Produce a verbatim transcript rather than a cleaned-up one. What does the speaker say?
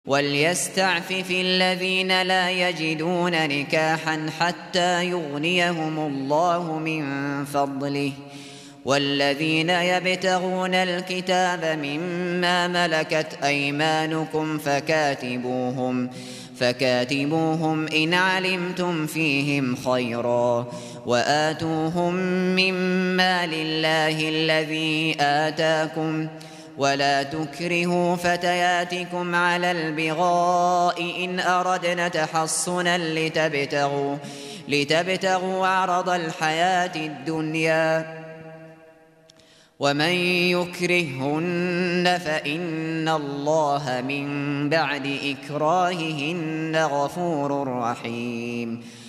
وَلْيَسْتَعْفِفِ الَّذِينَ لَا يَجِدُونَ نِكَاحًا حَتَّىٰ يُغْنِيَهُمُ اللَّهُ مِن فَضْلِهِ ۗ وَالَّذِينَ يَبْتَغُونَ الْكِتَابَ مِمَّا مَلَكَتْ أَيْمَانُكُمْ فَكَاتِبُوهُمْ فكاتبوهم إِنْ عَلِمْتُمْ فِيهِمْ خَيْرًا ۖ وَآتُوهُم مِّن مَّالِ اللَّهِ الَّذِي آتَاكُمْ ۚ وَلَا تُكْرِهُوا فَتَيَاتِكُمْ عَلَى الْبِغَاءِ إِنْ أَرَدْنَ تَحَصُّنًا لِّتَبْتَغُوا لِتَبْتَغُوا عَرَضَ الْحَيَاةِ الدُّنْيَا ۚ وَمَن يُكْرِههُّنَّ فَإِنَّ اللَّهَ مِن بَعْدِ إِكْرَاهِهِنَّ غَفُورٌ رَّحِيمٌ.